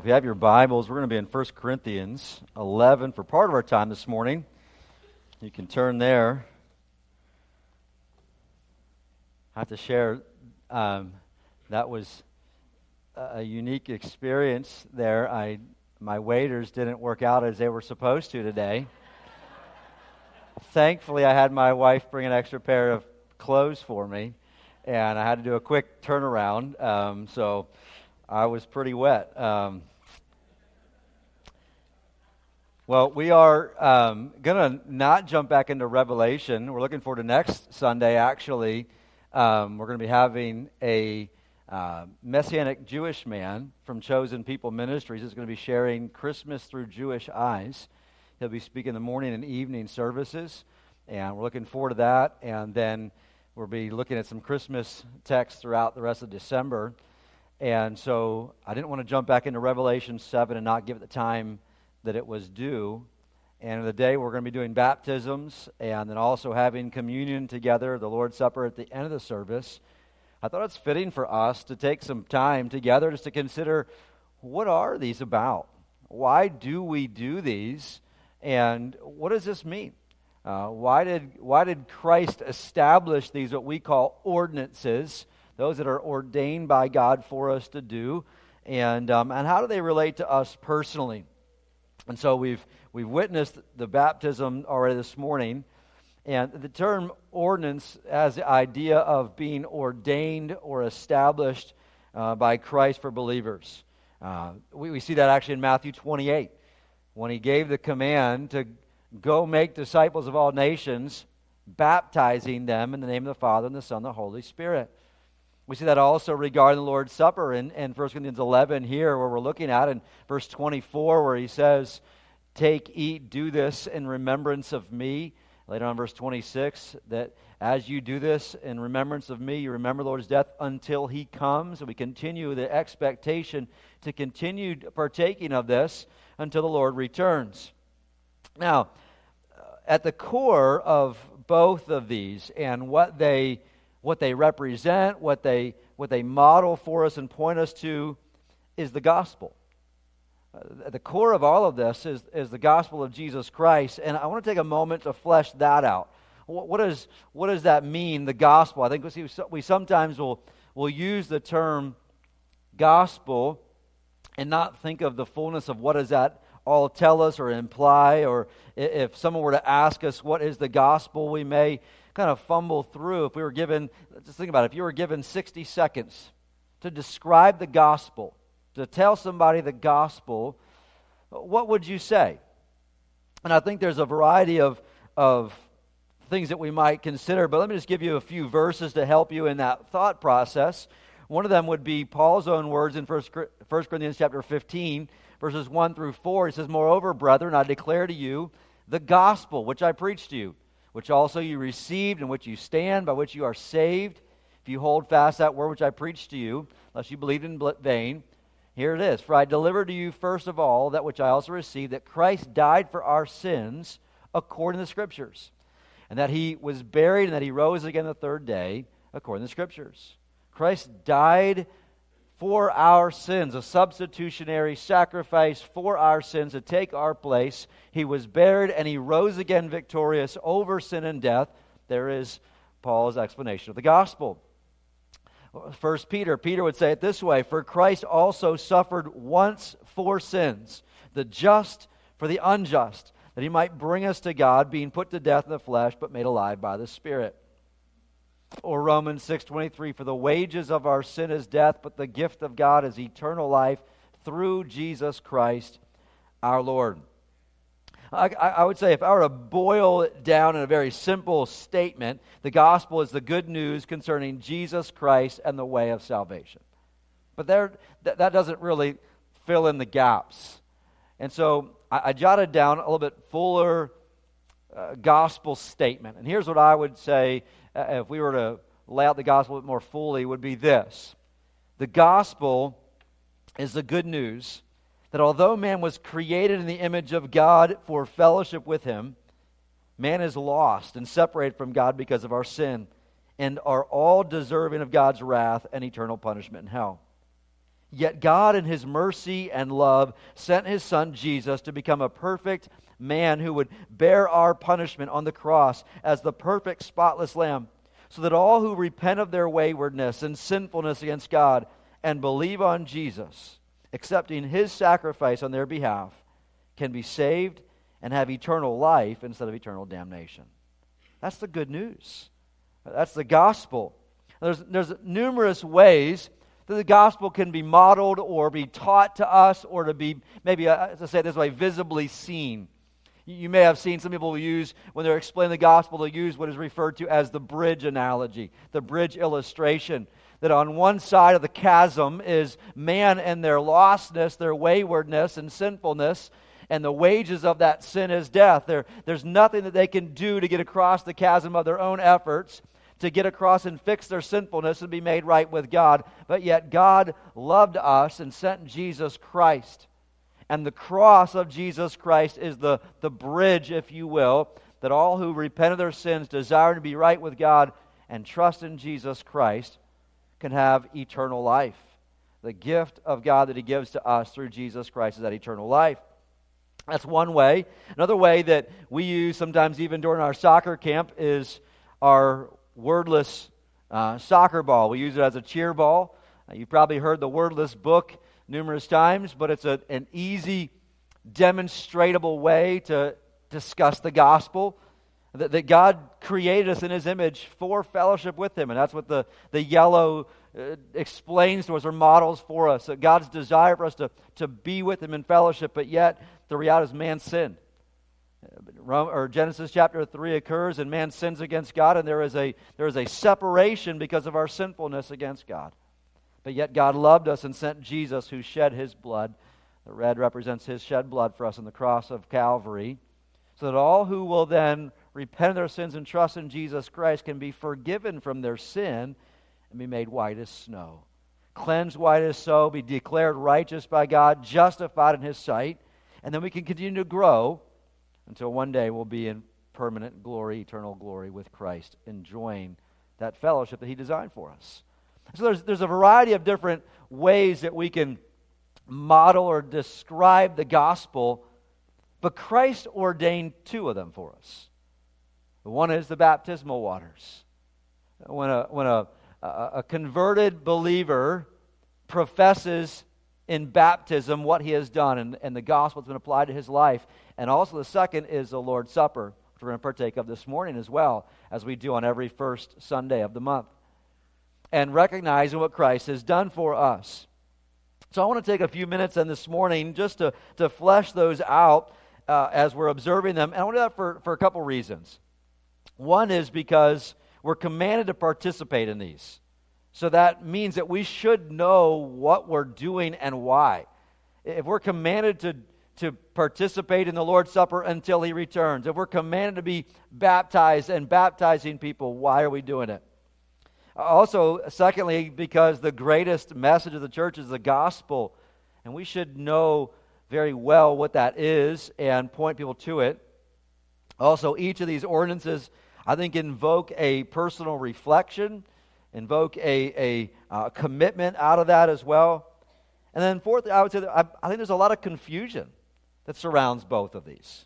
If you have your Bibles, we're going to be in 1 Corinthians 11 for part of our time this morning. You can turn there. I have to share, that was a unique experience there. My waders didn't work out as they were supposed to today. Thankfully, I had my wife bring an extra pair of clothes for me, and I had to do a quick turnaround, so I was pretty wet. Well, we are going to not jump back into Revelation. We're looking forward to next Sunday, actually. We're going to be having a Messianic Jewish man from Chosen People Ministries who's going to be sharing Christmas through Jewish eyes. He'll be speaking the morning and evening services, and we're looking forward to that. And then we'll be looking at some Christmas texts throughout the rest of December. And so I didn't want to jump back into Revelation 7 and not give it the time that it was due. And the day we're going to be doing baptisms and then also having communion together, the Lord's Supper at the end of the service. I thought it's fitting for us to take some time together just to consider, what are these about? Why do we do these? And what does this mean? Why did Christ establish these, what we call ordinances, those that are ordained by God for us to do? And how do they relate to us personally? And so we've witnessed the baptism already this morning, and the term ordinance has the idea of being ordained or established by Christ for believers. We see that actually in Matthew 28, when he gave the command to go make disciples of all nations, baptizing them in the name of the Father and the Son and the Holy Spirit. We see that also regarding the Lord's Supper in 1 Corinthians 11 here, where we're looking at in verse 24, where he says, "Take, eat, do this in remembrance of me." Later on, verse 26, that as you do this in remembrance of me, you remember the Lord's death until he comes. And we continue the expectation to continue partaking of this until the Lord returns. Now, at the core of both of these and what they represent, what they model for us and point us to, is the gospel. At the core of all of this is the gospel of Jesus Christ, and I want to take a moment to flesh that out. What does that mean, the gospel? I think we sometimes will use the term gospel and not think of the fullness of what does that all tell us or imply, or if someone were to ask us what is the gospel, we may kind of fumble through. If we were given, just think about it, if you were given 60 seconds to describe the gospel, to tell somebody the gospel, what would you say? And I think there's a variety of things that we might consider, but let me just give you a few verses to help you in that thought process. One of them would be Paul's own words in 1 Corinthians chapter 15, verses 1 through 4. He says, "Moreover, brethren, I declare to you the gospel which I preached to you, which also you received, in which you stand, by which you are saved, if you hold fast that word which I preached to you, lest you believed in vain. Here it is. For I delivered to you first of all that which I also received, that Christ died for our sins according to the Scriptures, and that he was buried, and that he rose again the third day according to the Scriptures." Christ died for our sins, a substitutionary sacrifice for our sins to take our place. He was buried and he rose again victorious over sin and death. There is Paul's explanation of the gospel. First Peter would say it this way, "For Christ also suffered once for sins, the just for the unjust, that he might bring us to God, being put to death in the flesh, but made alive by the Spirit." Or Romans 6:23, "For the wages of our sin is death, but the gift of God is eternal life through Jesus Christ our Lord." I would say if I were to boil it down in a very simple statement, the gospel is the good news concerning Jesus Christ and the way of salvation. But that doesn't really fill in the gaps. And so I jotted down a little bit fuller gospel statement. And here's what I would say if we were to lay out the gospel a bit more fully, would be this. The gospel is the good news that although man was created in the image of God for fellowship with him, man is lost and separated from God because of our sin, and are all deserving of God's wrath and eternal punishment in hell. Yet God in His mercy and love sent His Son Jesus to become a perfect man who would bear our punishment on the cross as the perfect spotless lamb, so that all who repent of their waywardness and sinfulness against God and believe on Jesus, accepting His sacrifice on their behalf, can be saved and have eternal life instead of eternal damnation. That's the good news. That's the gospel. There's numerous ways that the gospel can be modeled or be taught to us, or to be, maybe, as I say it this way, visibly seen. You may have seen some people use, when they're explaining the gospel, they'll use what is referred to as the bridge analogy, the bridge illustration. That on one side of the chasm is man and their lostness, their waywardness and sinfulness, and the wages of that sin is death. There's nothing that they can do to get across the chasm of their own efforts, to get across and fix their sinfulness and be made right with God. But yet God loved us and sent Jesus Christ. And the cross of Jesus Christ is the bridge, if you will, that all who repent of their sins, desire to be right with God, and trust in Jesus Christ can have eternal life. The gift of God that He gives to us through Jesus Christ is that eternal life. That's one way. Another way that we use sometimes even during our soccer camp is our wordless soccer ball. We use it as a cheer ball. You've probably heard the wordless book numerous times, but it's an easy, demonstratable way to discuss the gospel. That God created us in His image for fellowship with Him. And that's what the yellow explains to us, or models for us. That God's desire for us to be with Him in fellowship, but yet the reality is man sinned. Genesis chapter 3 occurs, and man sins against God, and there is a separation because of our sinfulness against God. But yet God loved us and sent Jesus, who shed His blood. The red represents His shed blood for us on the cross of Calvary, so that all who will then repent of their sins and trust in Jesus Christ can be forgiven from their sin and be made white as snow. Cleansed white as snow, be declared righteous by God, justified in His sight, and then we can continue to grow until one day we'll be in permanent glory, eternal glory with Christ, enjoying that fellowship that He designed for us. So there's a variety of different ways that we can model or describe the gospel, but Christ ordained two of them for us. One is the baptismal waters. When a converted believer professes in baptism what he has done, and the gospel has been applied to his life. And also the second is the Lord's Supper, which we're going to partake of this morning as well, as we do on every first Sunday of the month. And recognizing what Christ has done for us. So I want to take a few minutes in this morning just to flesh those out as we're observing them. And I want to do that for a couple reasons. One is because we're commanded to participate in these. So that means that we should know what we're doing and why. If we're commanded to participate in the Lord's Supper until He returns, if we're commanded to be baptized and baptizing people, why are we doing it? Also, secondly, because the greatest message of the church is the gospel, and we should know very well what that is and point people to it. Also, each of these ordinances, I think, invoke a personal reflection, invoke a commitment out of that as well. And then fourthly, I would say that I think there's a lot of confusion that surrounds both of these.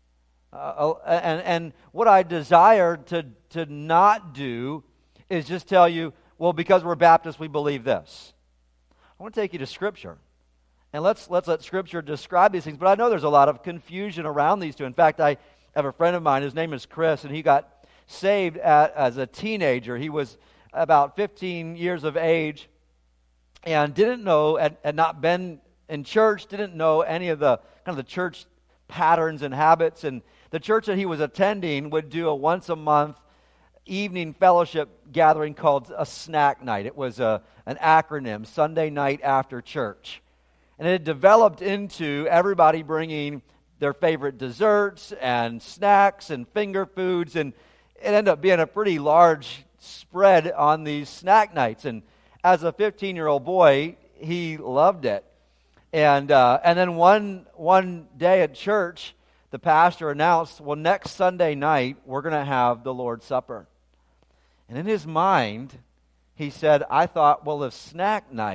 And what I desire to not do is just tell you, well, because we're Baptists, we believe this. I want to take you to Scripture. And let's let Scripture describe these things. But I know there's a lot of confusion around these two. In fact, I have a friend of mine, his name is Chris, and he got saved as a teenager. He was about 15 years of age and didn't know, had not been in church, didn't know any of the kind of the church patterns and habits. And the church that he was attending would do a once a month evening fellowship gathering called a snack night. It was an acronym, Sunday night after church. And it had developed into everybody bringing their favorite desserts and snacks and finger foods, and it ended up being a pretty large spread on these snack nights. And as a 15-year-old boy, he loved it. And then one day at church, the pastor announced, well, next Sunday night, we're going to have the Lord's Supper. And in his mind, he said, I thought, well, if snack night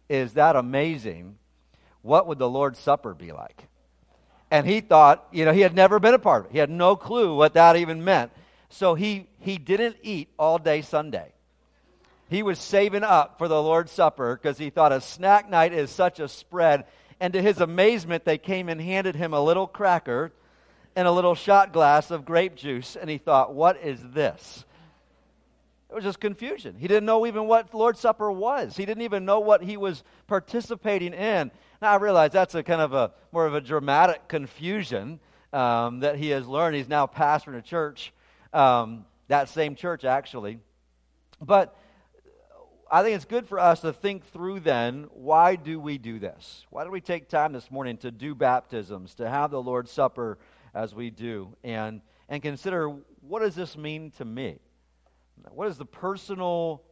is that amazing, what would the Lord's Supper be like? And he thought, he had never been a part of it. He had no clue what that even meant. So he didn't eat all day Sunday. He was saving up for the Lord's Supper because he thought a snack night is such a spread. And to his amazement, they came and handed him a little cracker and a little shot glass of grape juice. And he thought, what is this? It was just confusion. He didn't know even what Lord's Supper was. He didn't even know what he was participating in. Now I realize that's a kind of more of a dramatic confusion that he has learned. He's now pastoring a church, that same church actually. But I think it's good for us to think through then, why do we do this? Why do we take time this morning to do baptisms, to have the Lord's Supper as we do, and consider, what does this mean to me? What is the personal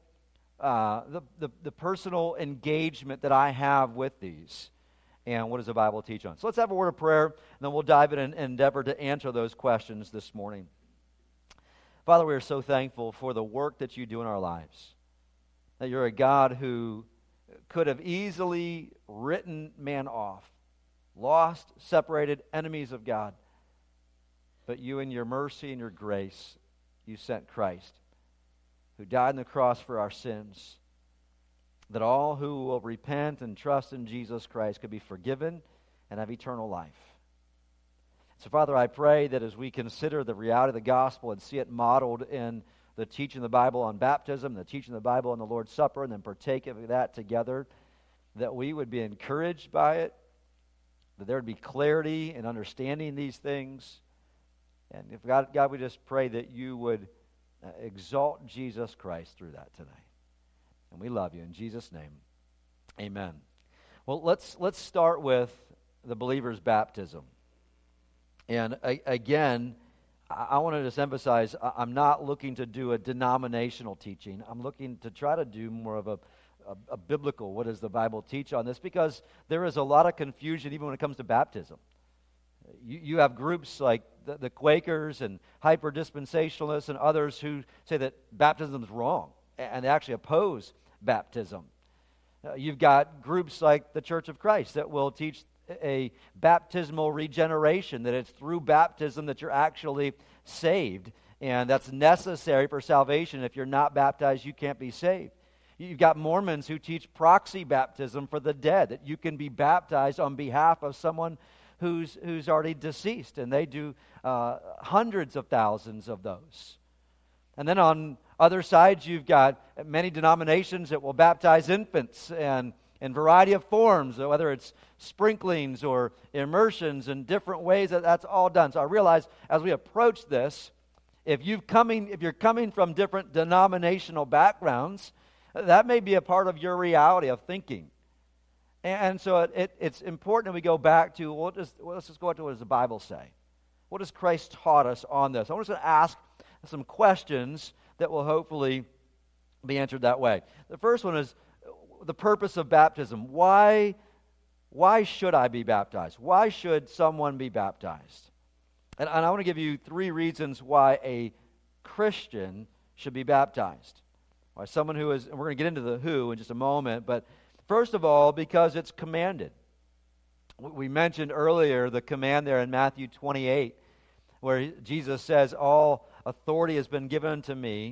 the personal engagement that I have with these? And what does the Bible teach on? So let's have a word of prayer, and then we'll dive in and endeavor to answer those questions this morning. Father, we are so thankful for the work that you do in our lives. That you're a God who could have easily written man off, lost, separated, enemies of God. But you in your mercy and your grace, you sent Christ, who died on the cross for our sins, that all who will repent and trust in Jesus Christ could be forgiven and have eternal life. So, Father, I pray that as we consider the reality of the gospel and see it modeled in the teaching of the Bible on baptism, the teaching of the Bible on the Lord's Supper, and then partake of that together, that we would be encouraged by it, that there would be clarity in understanding these things. And if God, we just pray that you would exalt Jesus Christ through that today. And we love you in Jesus' name. Amen. Well, let's start with the believer's baptism. And again, I want to just emphasize, I'm not looking to do a denominational teaching. I'm looking to try to do more of a biblical, what does the Bible teach on this? Because there is a lot of confusion even when it comes to baptism. You have groups like the Quakers and hyper-dispensationalists and others who say that baptism is wrong, and they actually oppose baptism. You've got groups like the Church of Christ that will teach a baptismal regeneration, that it's through baptism that you're actually saved, and that's necessary for salvation. If you're not baptized, you can't be saved. You've got Mormons who teach proxy baptism for the dead, that you can be baptized on behalf of someone who's already deceased, and they do hundreds of thousands of those. And then on other sides, you've got many denominations that will baptize infants and in variety of forms, whether it's sprinklings or immersions in different ways, that's all done. So I realize as we approach this, if you're coming from different denominational backgrounds, that may be a part of your reality of thinking. And so it's important that we go back to, let's just go to what does the Bible say? What has Christ taught us on this? I'm just going to ask some questions that will hopefully be answered that way. The first one is the purpose of baptism. Why should I be baptized? Why should someone be baptized? And I want to give you 3 reasons why a Christian should be baptized. Why someone who is, and we're going to get into the who in just a moment, but first of all, because it's commanded. We mentioned earlier the command there in Matthew 28, where Jesus says, all authority has been given to me.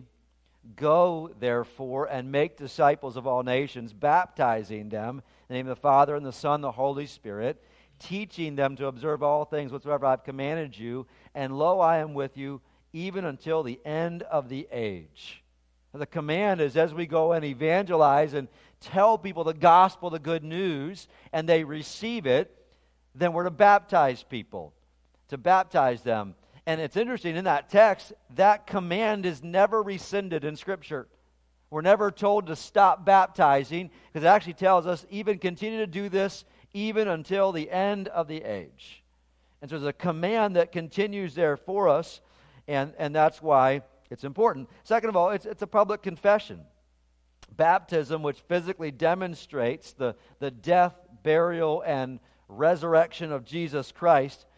Go, therefore, and make disciples of all nations, baptizing them in the name of the Father and the Son and the Holy Spirit, teaching them to observe all things whatsoever I've commanded you, and lo, I am with you even until the end of the age. The command is as we go and evangelize and tell people the gospel, the good news, and they receive it, then we're to baptize people, to baptize them. And it's interesting, in that text, that command is never rescinded in Scripture. We're never told to stop baptizing, because it actually tells us even continue to do this even until the end of the age. And so there's a command that continues there for us, and that's why it's important. Second of all, it's a public confession. Baptism, which physically demonstrates the death, burial, and resurrection of Jesus Christ,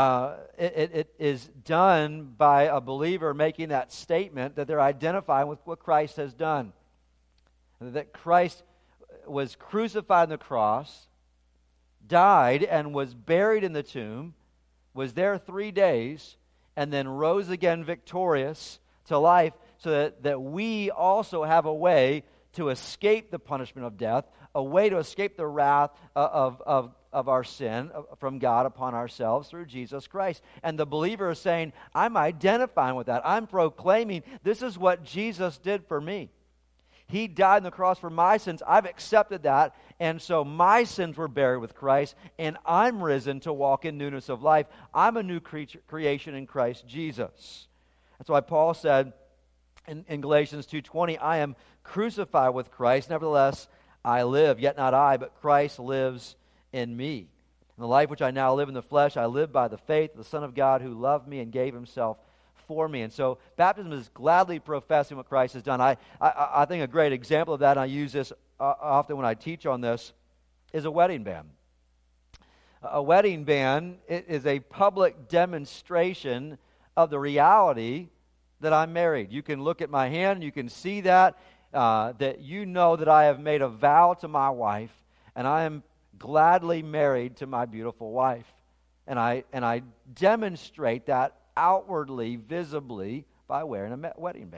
it is done by a believer making that statement that they're identifying with what Christ has done. That Christ was crucified on the cross, died, and was buried in the tomb, was there 3 days, and then rose again victorious to life, so that we also have a way to escape the punishment of death, a way to escape the wrath of our sin from God upon ourselves through Jesus Christ. And the believer is saying, I'm identifying with that. I'm proclaiming, this is what Jesus did for me. He died on the cross for my sins. I've accepted that. And so my sins were buried with Christ, and I'm risen to walk in newness of life. I'm a new creation in Christ Jesus. That's why Paul said in Galatians 2:20, I am crucified with Christ. Nevertheless, I live, yet not I, but Christ lives in me. In the life which I now live in the flesh, I live by the faith of the Son of God who loved me and gave himself for me. And so baptism is gladly professing what Christ has done. I think a great example of that, and I use this often when I teach on this, is a wedding band. A wedding band is a public demonstration of the reality that I'm married. You can look at my hand and you can see that you know that I have made a vow to my wife, and I am gladly married to my beautiful wife. And I demonstrate that outwardly, visibly, by wearing a wedding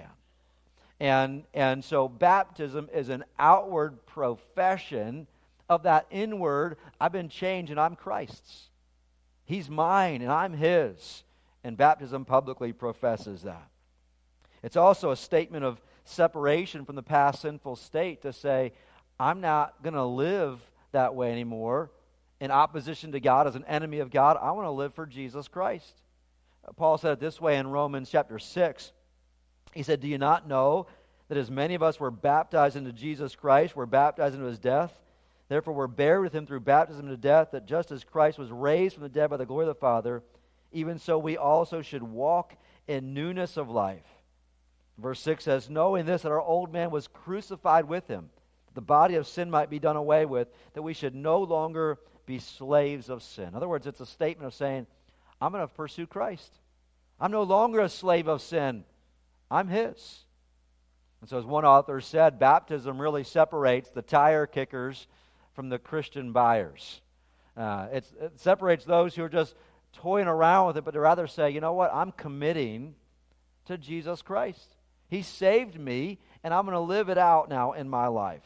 band. And so baptism is an outward profession of that inward, I've been changed and I'm Christ's. He's mine and I'm His. And baptism publicly professes that. It's also a statement of separation from the past sinful state to say, I'm not going to live that way anymore in opposition to God, as an enemy of God. I want to live for Jesus Christ. Paul said it this way in Romans chapter 6. He said, do you not know that as many of us were baptized into Jesus Christ, were baptized into His death? Therefore we're buried with Him through baptism into death, that just as Christ was raised from the dead by the glory of the Father, even so we also should walk in newness of life. Verse 6 says, knowing this, that our old man was crucified with Him, that the body of sin might be done away with, that we should no longer be slaves of sin. In other words, it's a statement of saying, I'm going to pursue Christ. I'm no longer a slave of sin. I'm His. And so as one author said, baptism really separates the tire kickers from the Christian buyers. It separates those who are just toying around with it, but to rather say, you know what, I'm committing to Jesus Christ. He saved me, and I'm going to live it out now in my life.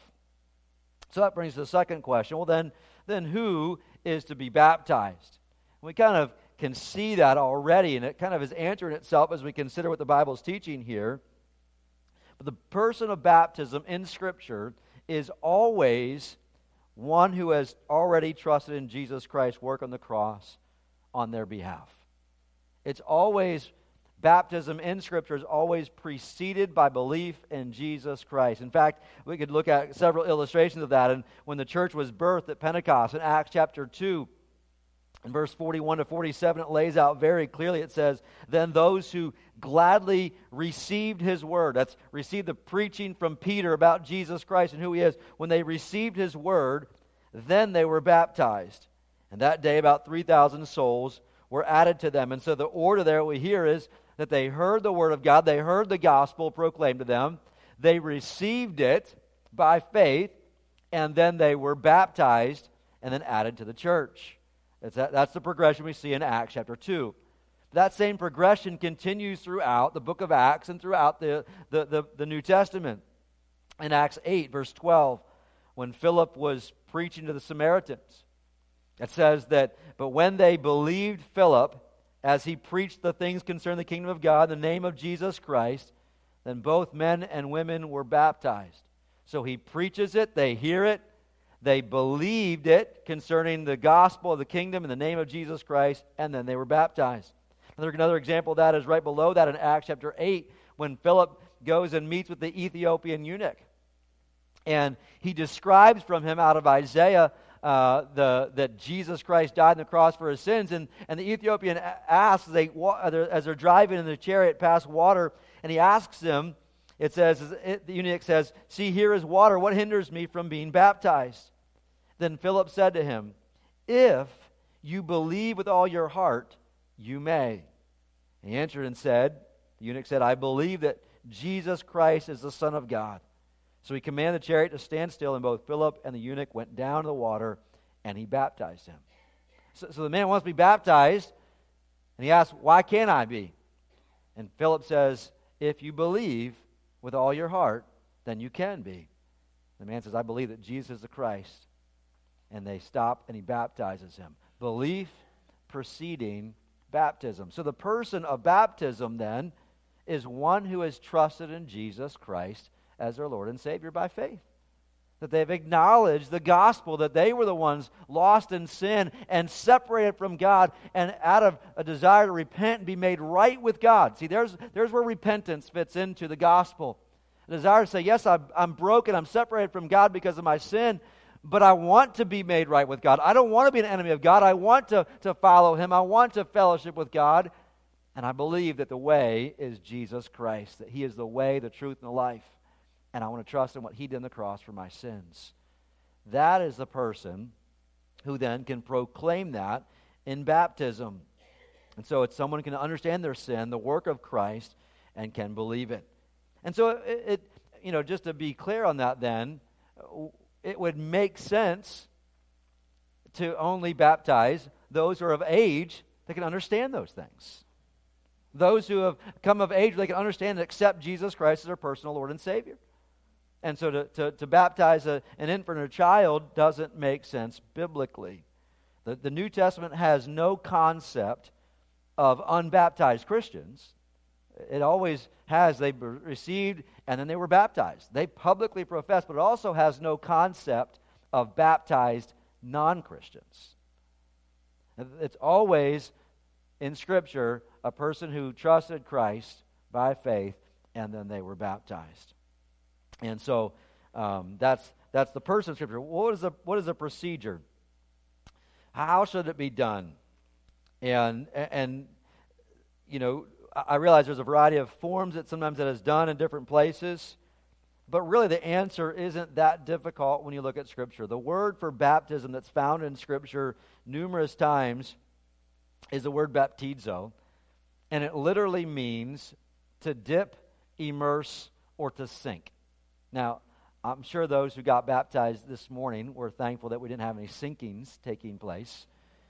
So that brings to the second question. Well, then who is to be baptized? We kind of can see that already, and it kind of is answering itself as we consider what the Bible is teaching here. But the person of baptism in Scripture is always one who has already trusted in Jesus Christ's work on the cross on their behalf. It's always, baptism in Scripture is always preceded by belief in Jesus Christ. In fact, we could look at several illustrations of that. And when the church was birthed at Pentecost in Acts chapter 2, in verse 41 to 47, it lays out very clearly. It says, then those who gladly received His word, that's received the preaching from Peter about Jesus Christ and who He is, when they received His word, then they were baptized. And that day about 3,000 souls were added to them. And so the order there we hear is that they heard the word of God, they heard the gospel proclaimed to them, they received it by faith, and then they were baptized and then added to the church. That's the progression we see in Acts chapter 2. That same progression continues throughout the book of Acts and throughout the New Testament. In Acts 8, verse 12, when Philip was preaching to the Samaritans, it says that, but when they believed Philip, as he preached the things concerning the kingdom of God, in the name of Jesus Christ, then both men and women were baptized. So he preaches it, they hear it, they believed it concerning the gospel of the kingdom in the name of Jesus Christ, and then they were baptized. Another example of that is right below that in Acts chapter 8, when Philip goes and meets with the Ethiopian eunuch. And he describes from him out of Isaiah that Jesus Christ died on the cross for his sins. And the Ethiopian asks, as they're driving in the chariot past water, and he asks him, the eunuch says, see, here is water. What hinders me from being baptized? Then Philip said to him, if you believe with all your heart, you may. And he answered and said, the eunuch said, I believe that Jesus Christ is the Son of God. So he commanded the chariot to stand still, and both Philip and the eunuch went down to the water, and he baptized him. So the man wants to be baptized, and he asks, why can't I be? And Philip says, if you believe with all your heart, then you can be. The man says, I believe that Jesus is the Christ. And they stop, and he baptizes him. Belief preceding baptism. So the person of baptism, then, is one who has trusted in Jesus Christ as their Lord and Savior by faith. That they've acknowledged the gospel, that they were the ones lost in sin and separated from God, and out of a desire to repent and be made right with God. See, there's where repentance fits into the gospel. A desire to say, yes, I'm broken, I'm separated from God because of my sin, but I want to be made right with God. I don't want to be an enemy of God. I want to follow Him. I want to fellowship with God. And I believe that the way is Jesus Christ, that He is the way, the truth, and the life. And I want to trust in what He did on the cross for my sins. That is the person who then can proclaim that in baptism. And so it's someone who can understand their sin, the work of Christ, and can believe it. And so it just to be clear on that then, it would make sense to only baptize those who are of age that can understand those things. Those who have come of age, they can understand and accept Jesus Christ as their personal Lord and Savior. And so to baptize an infant or a child doesn't make sense biblically. The New Testament has no concept of unbaptized Christians. It always has, they received and then they were baptized. They publicly profess, but it also has no concept of baptized non-Christians. It's always, in Scripture, a person who trusted Christ by faith and then they were baptized. And so that's the person of Scripture. What is the procedure? How should it be done? And I realize there's a variety of forms that sometimes that is done in different places, but really the answer isn't that difficult when you look at Scripture. The word for baptism that's found in Scripture numerous times is the word baptizo, and it literally means to dip, immerse, or to sink. Now, I'm sure those who got baptized this morning were thankful that we didn't have any sinkings taking place.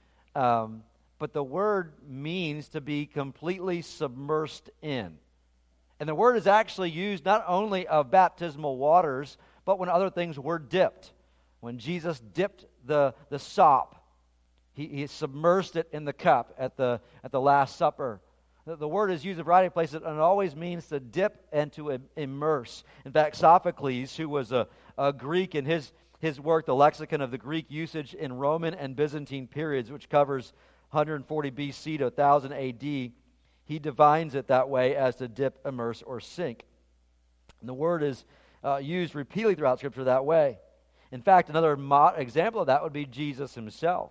But the word means to be completely submersed in. And the word is actually used not only of baptismal waters, but when other things were dipped. When Jesus dipped the sop, he submersed it in the cup at the Last Supper. The word is used in a variety of places, and it always means to dip and to immerse. In fact, Sophocles, who was a Greek, in his work, The Lexicon of the Greek Usage in Roman and Byzantine Periods, which covers 140 BC to 1000 AD, he defines it that way as to dip, immerse, or sink. And the word is used repeatedly throughout Scripture that way. In fact, another example of that would be Jesus Himself,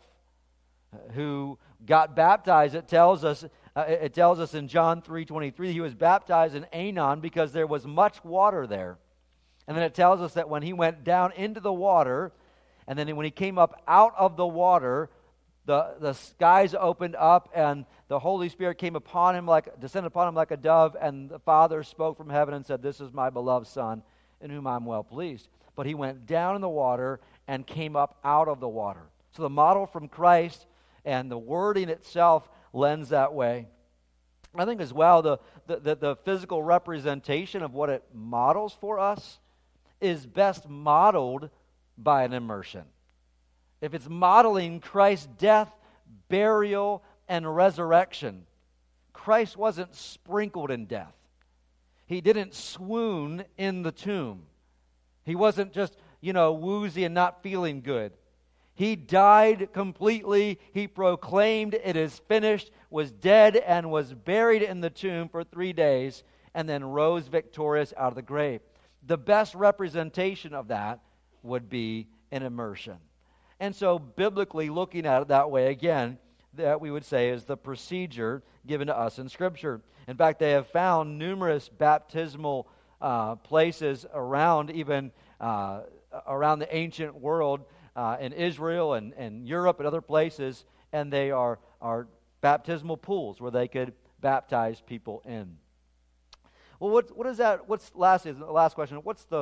who got baptized. It tells us in John 3:23 He was baptized in Aenon because there was much water there. And then it tells us that when He went down into the water, and then when He came up out of the water, the skies opened up and the Holy Spirit descended upon Him like a dove, and the Father spoke from heaven and said, "This is my beloved Son, in whom I'm well pleased." But He went down in the water and came up out of the water. So the model from Christ and the wording itself lends that way. I think as well the physical representation of what it models for us is best modeled by an immersion. If it's modeling Christ's death, burial, and resurrection, Christ wasn't sprinkled in death. He didn't swoon in the tomb. He wasn't just, woozy and not feeling good. He died completely. He proclaimed, "It is finished," was dead and was buried in the tomb for 3 days, and then rose victorious out of the grave. The best representation of that would be an immersion. And so, biblically looking at it that way, again, that we would say is the procedure given to us in Scripture. In fact, they have found numerous baptismal places around, even around the ancient world, in Israel and Europe and other places, and they are baptismal pools where they could baptize people in. Well, what is that? Lastly, the last question? What's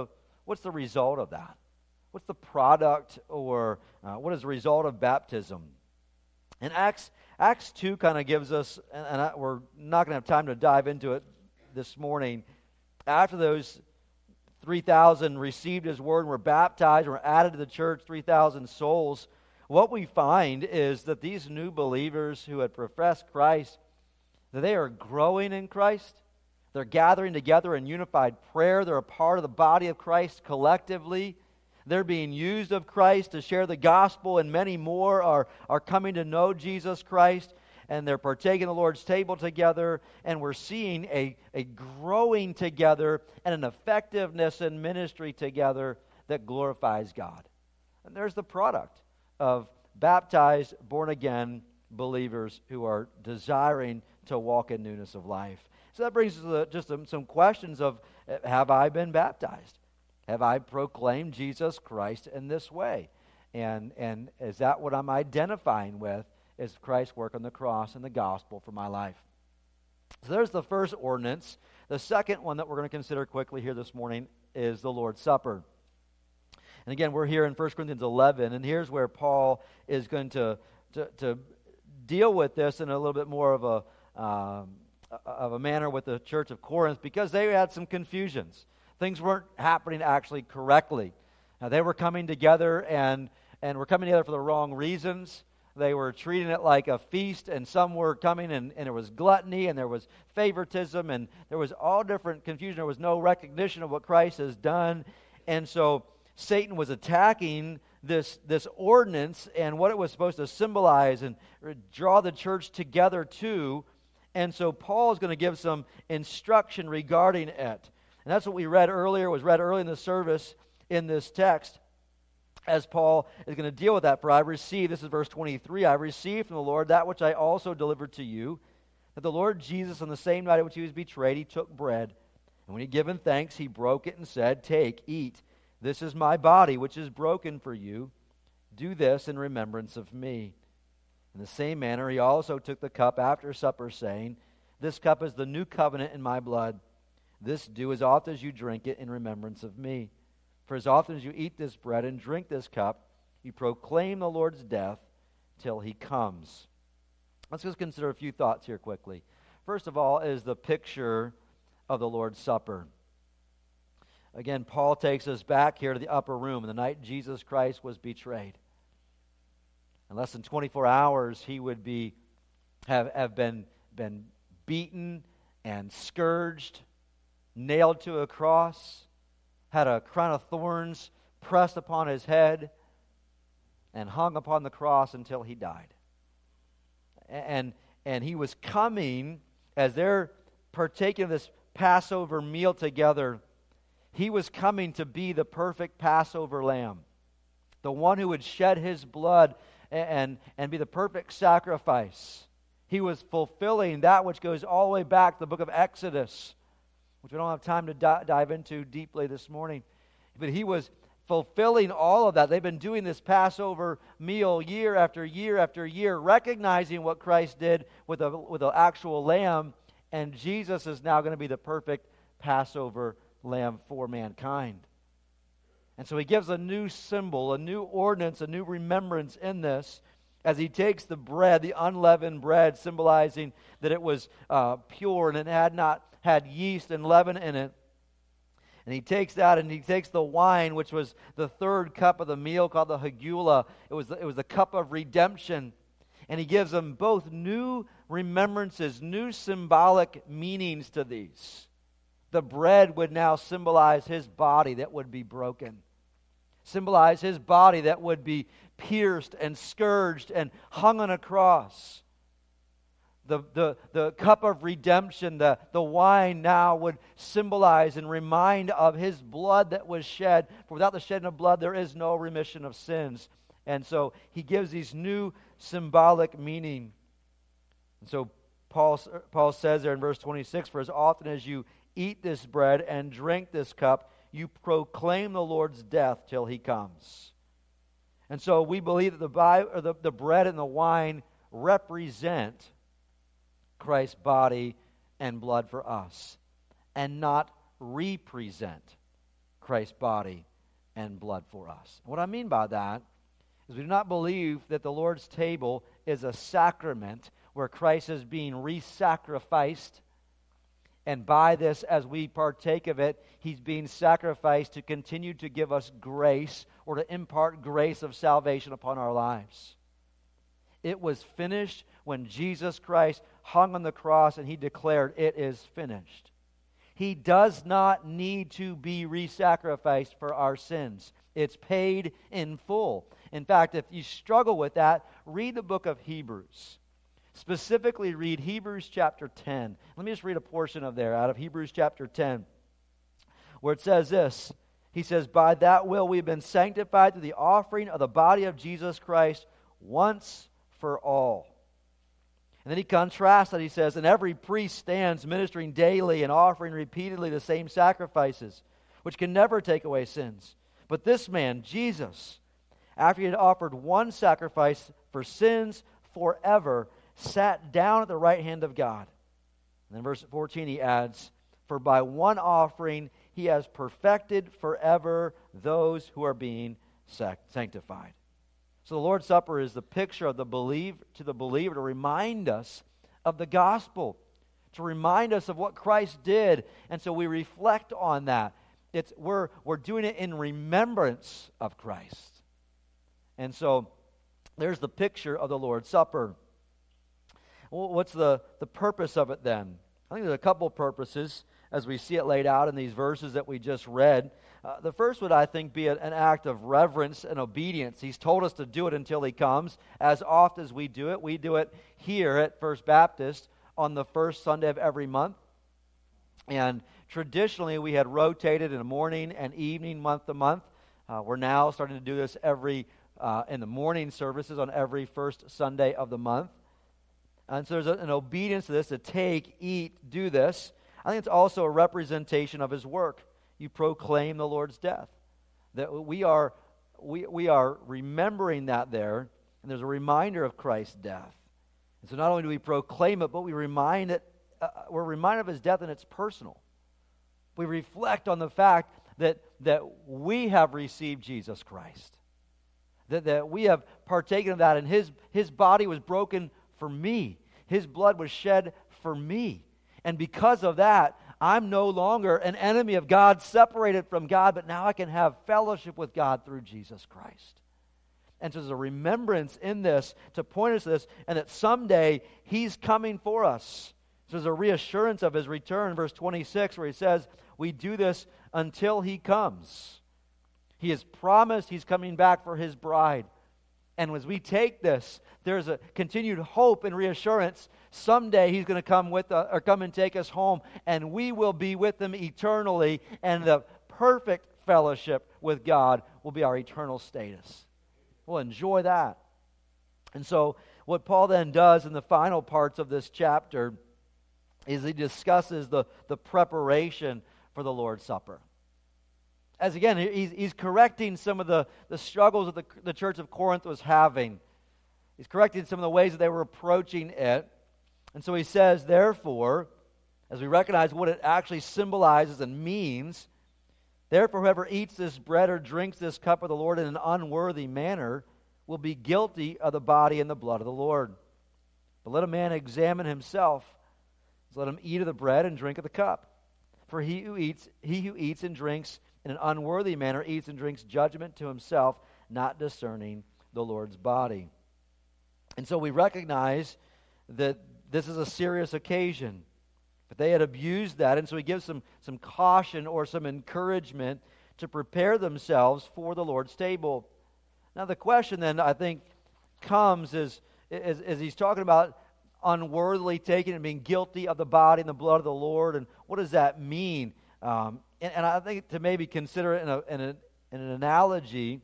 what's the result of that? What's the product, or what is the result of baptism? And Acts 2 kind of gives us, and we're not going to have time to dive into it this morning. After those 3,000 received His word and were baptized and were added to the church, 3,000 souls, what we find is that these new believers who had professed Christ, that they are growing in Christ. They're gathering together in unified prayer. They're a part of the body of Christ collectively. They're being used of Christ to share the gospel, and many more are coming to know Jesus Christ, and they're partaking the Lord's table together, and we're seeing a growing together and an effectiveness in ministry together that glorifies God. And there's the product of baptized, born-again believers who are desiring to walk in newness of life. So that brings us to just some questions of, have I been baptized? Have I proclaimed Jesus Christ in this way? And is that what I'm identifying with, is Christ's work on the cross and the gospel for my life? So there's the first ordinance. The second one that we're going to consider quickly here this morning is the Lord's Supper. And again, we're here in 1 Corinthians 11, and here's where Paul is going to deal with this in a little bit more of a manner with the church of Corinth, because they had some confusions. Things weren't happening actually correctly. They were coming together and were coming together for the wrong reasons. They were treating it like a feast, and some were coming and there was gluttony and there was favoritism and there was all different confusion. There was no recognition of what Christ has done. And so Satan was attacking this ordinance and what it was supposed to symbolize and draw the church together to. And so Paul is going to give some instruction regarding it. And that's what we read earlier, was read early in the service in this text, as Paul is going to deal with that. For I received, this is verse 23, I received from the Lord that which I also delivered to you, that the Lord Jesus, on the same night in which He was betrayed, He took bread. And when He had given thanks, He broke it and said, Take, eat. This is my body, which is broken for you. Do this in remembrance of me. In the same manner, He also took the cup after supper, saying, This cup is the new covenant in my blood. This do as often as you drink it in remembrance of me. For as often as you eat this bread and drink this cup, you proclaim the Lord's death till He comes. Let's just consider a few thoughts here quickly. First of all is the picture of the Lord's Supper. Again, Paul takes us back here to the upper room, the night Jesus Christ was betrayed. In less than 24 hours, He would have been beaten and scourged, nailed to a cross, had a crown of thorns pressed upon His head, and hung upon the cross until He died. And He was coming, as they're partaking of this Passover meal together, He was coming to be the perfect Passover lamb, the one who would shed His blood and be the perfect sacrifice. He was fulfilling that which goes all the way back to the book of Exodus, which we don't have time to dive into deeply this morning. But He was fulfilling all of that. They've been doing this Passover meal year after year after year, recognizing what Christ did with the actual lamb, and Jesus is now going to be the perfect Passover lamb for mankind. And so He gives a new symbol, a new ordinance, a new remembrance in this, as He takes the bread, the unleavened bread, symbolizing that it was pure and it had not had yeast and leaven in it. And He takes that, and He takes the wine, which was the third cup of the meal, called the Hagula. It was the cup of redemption. And He gives them both new remembrances, new symbolic meanings to these. The bread would now symbolize His body that would be broken. Symbolize His body that would be pierced and scourged and hung on a cross. The cup of redemption, the wine now would symbolize and remind of His blood that was shed. For without the shedding of blood, there is no remission of sins. And so He gives these new symbolic meaning. And so Paul says there in verse 26, For as often as you eat this bread and drink this cup, you proclaim the Lord's death till He comes. And so we believe that the bread and the wine represent Christ's body and blood for us, and not represent Christ's body and blood for us. What I mean by that is we do not believe that the Lord's table is a sacrament where Christ is being re-sacrificed, and by this, as we partake of it, He's being sacrificed to continue to give us grace or to impart grace of salvation upon our lives. It was finished when Jesus Christ hung on the cross and He declared, "It is finished." He does not need to be re-sacrificed for our sins. It's paid in full. In fact, if you struggle with that, read the book of Hebrews. Specifically, read Hebrews chapter 10. Let me just read a portion of there out of Hebrews chapter 10, where it says this. He says, "By that will we have been sanctified through the offering of the body of Jesus Christ once for all." And then he contrasts that. He says, "And every priest stands ministering daily and offering repeatedly the same sacrifices, which can never take away sins. But this man, Jesus, after he had offered one sacrifice for sins forever, sat down at the right hand of God." And then verse 14 he adds, "For by one offering he has perfected forever those who are being sanctified." So the Lord's Supper is the picture of the believer to remind us of the gospel, to remind us of what Christ did, and so we reflect on that. We're doing it in remembrance of Christ. And so there's the picture of the Lord's Supper. Well, what's the purpose of it then? I think there's a couple of purposes as we see it laid out in these verses that we just read. The first would, I think, be an act of reverence and obedience. He's told us to do it until He comes. As oft as we do it here at First Baptist on the first Sunday of every month. And traditionally, we had rotated in the morning and evening, month to month. We're now starting to do this in the morning services on every first Sunday of the month. And so there's an obedience to this, to take, eat, do this. I think it's also a representation of His work. You proclaim the Lord's death. That we are remembering that there, and there's a reminder of Christ's death. And so not only do we proclaim it, but we're reminded of His death, and it's personal. We reflect on the fact that we have received Jesus Christ. That we have partaken of that, and His body was broken for me. His blood was shed for me. And because of that, I'm no longer an enemy of God, separated from God, but now I can have fellowship with God through Jesus Christ. And so there's a remembrance in this to point us to this, and that someday He's coming for us. So there's a reassurance of His return, verse 26, where He says, we do this until He comes. He has promised He's coming back for His bride. And as we take this, there's a continued hope and reassurance. Someday He's going to come and take us home, and we will be with Him eternally, and the perfect fellowship with God will be our eternal status. We'll enjoy that. And so what Paul then does in the final parts of this chapter is he discusses the preparation for the Lord's Supper. As again, he's correcting some of the struggles that the church of Corinth was having. He's correcting some of the ways that they were approaching it. And so he says, therefore, as we recognize what it actually symbolizes and means, therefore whoever eats this bread or drinks this cup of the Lord in an unworthy manner will be guilty of the body and the blood of the Lord. But let a man examine himself, so let him eat of the bread and drink of the cup. For he who eats and drinks in an unworthy manner eats and drinks judgment to himself, not discerning the Lord's body. And so we recognize that this is a serious occasion. But they had abused that, and so he gives some caution or some encouragement to prepare themselves for the Lord's table. Now the question then, I think, comes as he's talking about unworthily taking and being guilty of the body and the blood of the Lord, and what does that mean? And I think to maybe consider it in an analogy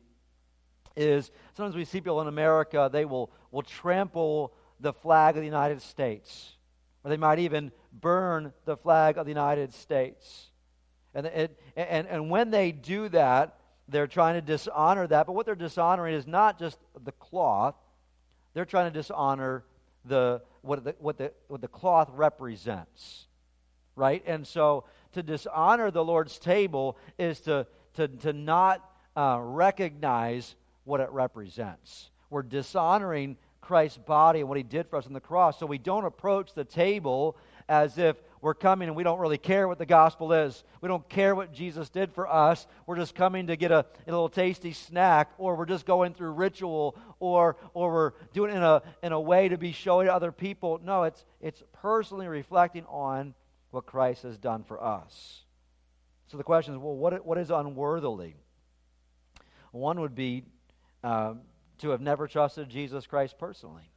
is sometimes we see people in America, they will trample the flag of the United States, or they might even burn the flag of the United States. And when they do that, they're trying to dishonor that. But what they're dishonoring is not just the cloth; they're trying to dishonor what the cloth represents, right? And so to dishonor the Lord's table is to to not recognize what it represents. We're dishonoring Christ's body and what he did for us on the cross. So we don't approach the table as if we're coming and we don't really care what the gospel is. We don't care what Jesus did for us. We're just coming to get a little tasty snack, or we're just going through ritual, or we're doing it in a way to be showing to other people. No, it's personally reflecting on what Christ has done for us. So the question is, well, what is unworthily? One would be to have never trusted Jesus Christ personally.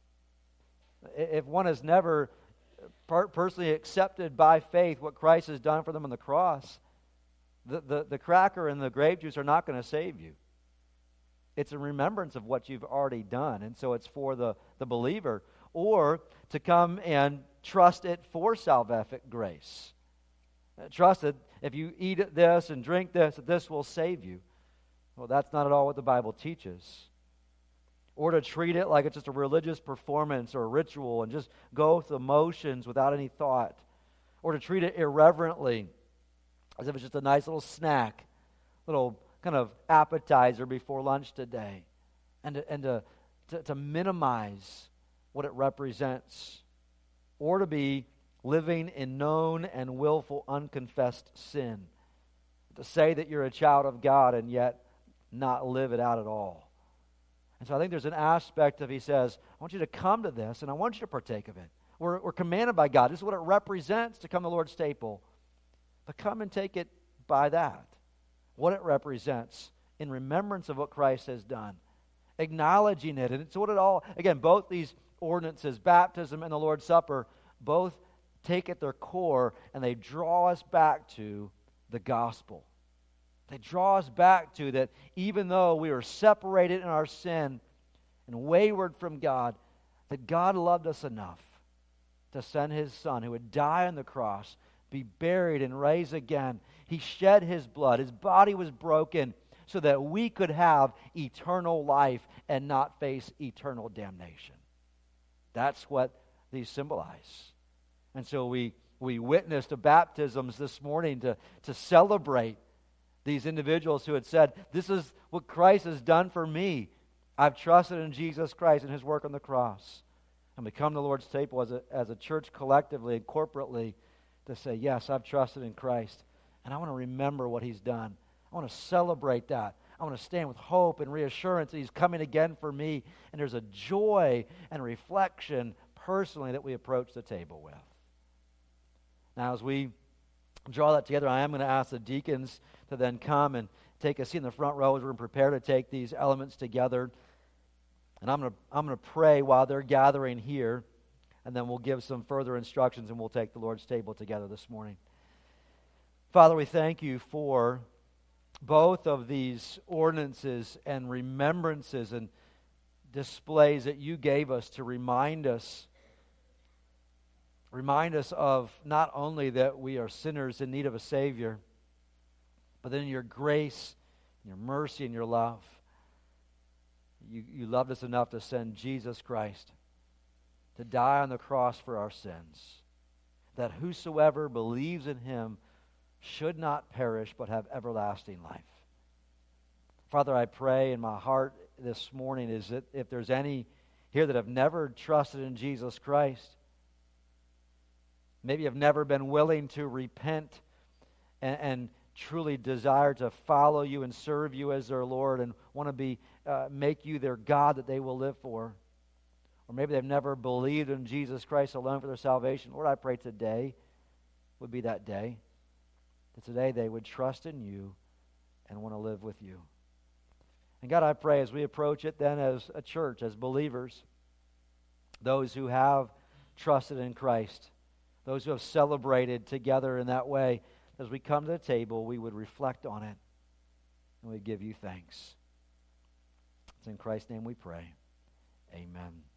If one has never personally accepted by faith what Christ has done for them on the cross, the cracker and the grape juice are not going to save you. It's a remembrance of what you've already done, and so it's for the believer. Or to come and trust it for salvific grace. Trust that if you eat this and drink this, that this will save you. Well, that's not at all what the Bible teaches. Or to treat it like it's just a religious performance or a ritual and just go through the motions without any thought. Or to treat it irreverently, as if it's just a nice little snack, little kind of appetizer before lunch today. And to minimize what it represents. Or to be living in known and willful unconfessed sin. To say that you're a child of God and yet not live it out at all. And so I think there's an aspect of, he says, I want you to come to this and I want you to partake of it. We're commanded by God. This is what it represents to come to the Lord's table. But come and take it by that. What it represents in remembrance of what Christ has done. Acknowledging it. And it's what it all, again, both these ordinances, baptism and the Lord's Supper, both take at their core and they draw us back to the gospel. They draw us back to that even though we were separated in our sin and wayward from God, that God loved us enough to send His Son who would die on the cross, be buried and raise again. He shed His blood. His body was broken so that we could have eternal life and not face eternal damnation. That's what these symbolize. And so we witnessed the baptisms this morning to celebrate these individuals who had said, this is what Christ has done for me. I've trusted in Jesus Christ and His work on the cross. And we come to the Lord's table as a church collectively and corporately to say, yes, I've trusted in Christ. And I want to remember what He's done. I want to celebrate that. I want to stand with hope and reassurance that He's coming again for me. And there's a joy and reflection personally that we approach the table with. Now, as we draw that together, I am going to ask the deacons to then come and take a seat in the front row as we're prepared to take these elements together. And I'm going to pray while they're gathering here, and then we'll give some further instructions and we'll take the Lord's table together this morning. Father, we thank You for both of these ordinances and remembrances and displays that You gave us to remind us of not only that we are sinners in need of a Savior, but then Your grace, Your mercy, and Your love. You loved us enough to send Jesus Christ to die on the cross for our sins, that whosoever believes in Him should not perish but have everlasting life. Father, I pray in my heart this morning is that if there's any here that have never trusted in Jesus Christ, maybe have never been willing to repent and truly desire to follow You and serve You as their Lord and want to make You their God that they will live for. Or maybe they've never believed in Jesus Christ alone for their salvation. Lord, I pray today would be that day. That today they would trust in You and want to live with You. And God, I pray as we approach it then as a church, as believers, those who have trusted in Christ, those who have celebrated together in that way, as we come to the table, we would reflect on it and we give You thanks. It's in Christ's name we pray. Amen.